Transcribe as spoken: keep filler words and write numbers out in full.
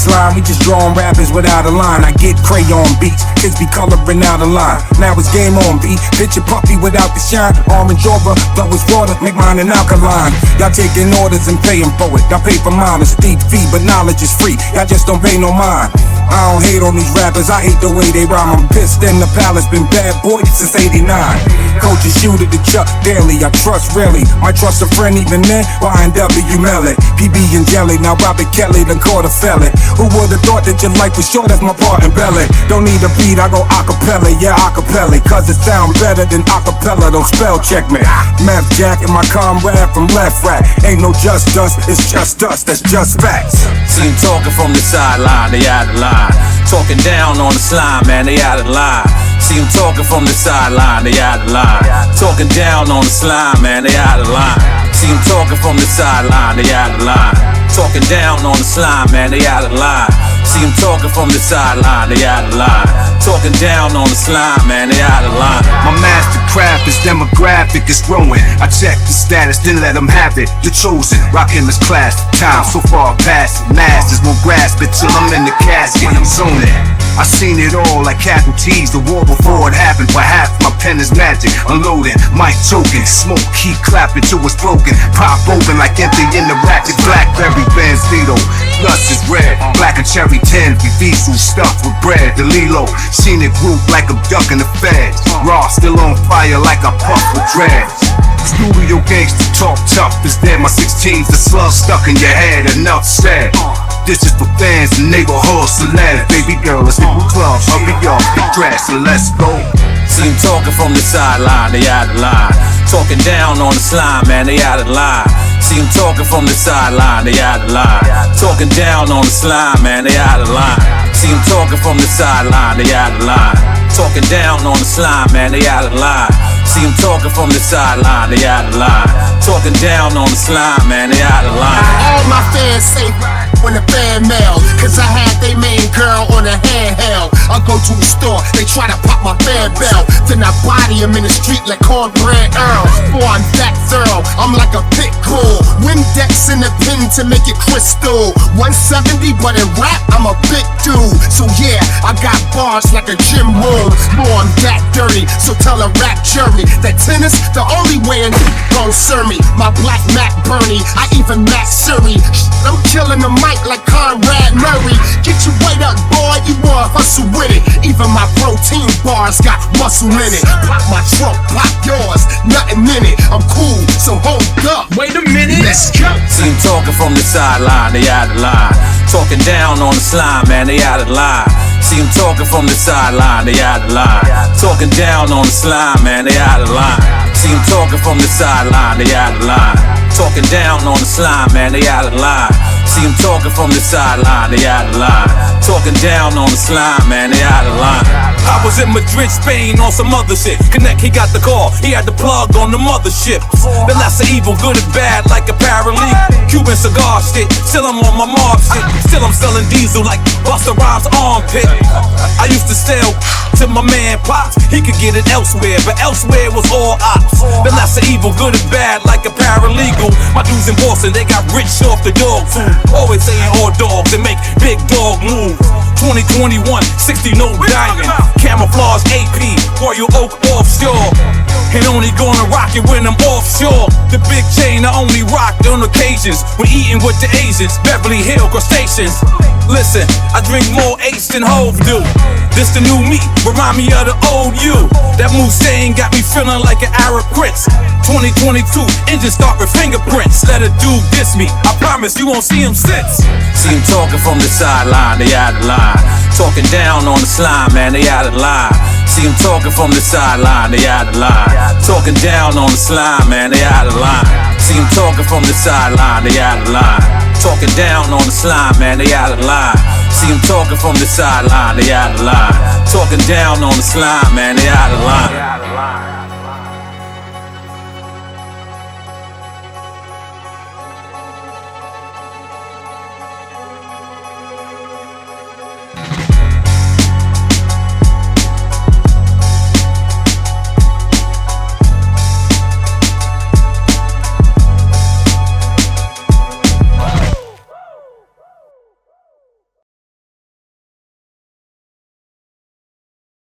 slime, we just drawing rappers without a line. I get crayon beats, kids be coloring out a line. Now it's game on, B. Picture puppy without the shine. Orange over, flow is water, make mine an alkaline. Y'all taking orders and paying for it. Y'all pay for mine, it's a deep fee, but knowledge is free. Y'all just don't pay no mind. I don't hate on these rappers, I hate the way they rhyme. I'm pissed in the palace, been bad boy since eighty-nine. Coaches shoot at the Chuck daily, I trust really. Might trust a friend even then, Y N W Melly, P B and Jelly, now Robert Kelly done caught a felon. Who would've thought that your life was short as my part in belly? Don't need a beat, I go acapella, yeah acapella, cause it sound better than acapella, don't spell check me. Meth Jack and my comrade from Left Rack. Ain't no just us, it's just us, that's just facts. See him talking from the sideline, they out of line. Talking down on the slime, man, they out of line. See him talking from the sideline, they out of line. Talking down on the slime, man, they out of line. See him talking from the sideline, they out of line. Talking down on the slime, man, they out of line. See him talking from the sideline, they out of line. Talking down on the slime, man, they out of line. My master craft is demographic, is growing. I check the status, then let them have it. The chosen, rocking this class. Time so far past it. Masters won't grasp it till I'm in the casket. I'm zoning. I seen it all like casualties, the war before it happened. But half my pen is magic, unloading, mic choking, smoke keep clapping till it's broken. Pop open like empty in the racket. Blackberry Bandito, plus is red. Black and cherry ten, V V's stuffed with bread. The Lilo, seen it group like I'm ducking the feds. Raw still on fire like I puff with dreads. Studio gangster talk tough is dead. My sixteens, the slug stuck in your head. Enough said. This is for fans and neighborhood celebs. Baby girl, let's hit the club, hurry up, get dressed and let's go. See him talking from the sideline, they out of line. Talking down on the slime, man, they out of line. See him talking from the sideline, they out of line. Talking down on the slime, man, they out of line. See him talking from the sideline, they out of line. Talking down on the slime, man, they out of line. See him talking from the sideline, they out of line. Talking down on the slime, man, they out of line. All my fans say when the fan mail, cause I had they main girl on a handheld. I go to a store, they try to pop my fan bell, then I body him in the street like cornbread Earl. Boy, I'm that thorough, I'm like a pit bull. Windex in the pin to make it crystal. one seventy, but in rap, I'm a big dude. So yeah, I got bars like a gym room. Boy, I'm that dirty, so tell a rap jury that tennis, the only way a n**** gon' serve me. My black Mac Bernie, I even Mac Siri. I'm killing the mic like Conrad Murray. Get your weight up, boy, you wanna hustle with it. Even my protein bars got muscle in it. Pop my trunk, pop yours, nothing in it. I'm cool, so hold up. Wait a minute, let's go. See him talking from the sideline, they out of line. Talking down on the slime, man, they out of line. See him talking from the sideline, they out of line. Talking down on the slime, man, they out of line. See him talking from the sideline, they out of line. Talking down on the slime, man, they out of line. See him talking from the sideline, they out of line. Talking down on the slime, man, they out of line. I was in Madrid, Spain on some other shit. Connect, he got the call, he had the plug on the mothership. The lesser evil, good and bad like a paralegal. Cuban cigar shit, still I'm on my mob shit. Still I'm selling diesel like Busta Rhymes armpit. I used to sell to my man Pops, he could get it elsewhere, but elsewhere was all ops. The lesser evil, good and bad like a paralegal. My dudes in Boston, they got rich off the dog food. Always saying all dogs and make big dog moves. twenty twenty-one, sixty no diamond. Camouflage A P, Royal Oak offshore. And only gonna rock it when I'm offshore. The big chain I only rocked on occasions when eating with the Asians. Beverly Hill crustaceans. Listen, I drink more Ace than Hove do. This the new me, remind me of the old you. That Musain got me feeling like an Arab prince. twenty twenty-two, engine start with fingerprints. Let a dude diss me, I promise you won't see him since. See him talking from the sideline, they out of line. Talking down on the slime, man, they out of line. See him talking from the sideline, they out of line. Talking down on the slime, man, they out of line. See him talking from the sideline, they out of line. Talking down on the slime, man, they out of line. See him talking from the sideline, they out of line. Talking down on the slime, man, they out of line.